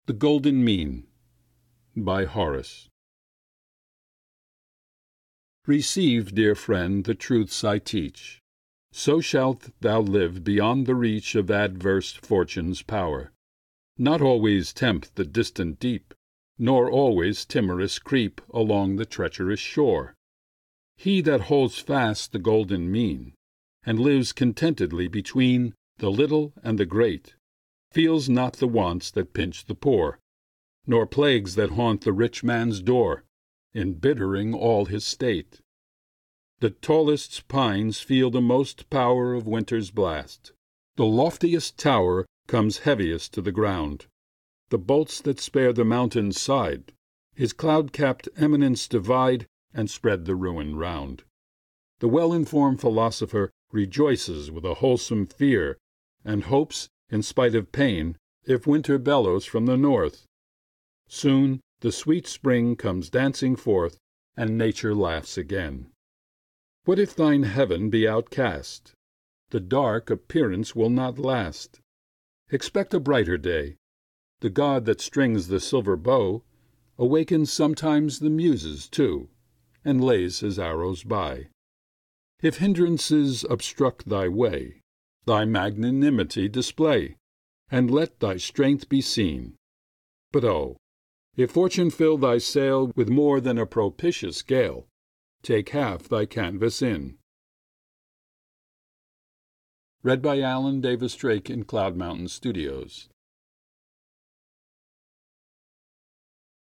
The Golden Mean by Horace. Receive, dear friend, the truths I teach. So shalt thou live beyond the reach of adverse fortune's power. Not always tempt the distant deep, nor always timorous creep along the treacherous shore. He that holds fast the golden mean, and lives contentedly between the little and the great, feels not the wants that pinch the poor, nor plagues that haunt the rich man's door, embittering all his state. The tallest pines feel the most power of winter's blast. The loftiest tower comes heaviest to the ground. The bolts that spare the mountain's side, his cloud-capped eminence divide and spread the ruin round. The well-informed philosopher rejoices with a wholesome fear, and hopes, in spite of pain, if winter bellows from the north. Soon the sweet spring comes dancing forth, and nature laughs again. What if thine heaven be outcast? The dark appearance will not last. Expect a brighter day. The god that strings the silver bow awakens sometimes the muses too, and lays his arrows by. If hindrances obstruct thy way, thy magnanimity display, and let thy strength be seen. But oh, if fortune fill thy sail with more than a propitious gale, take half thy canvas in. Read by Alan Davis Drake in Cloud Mountain Studios.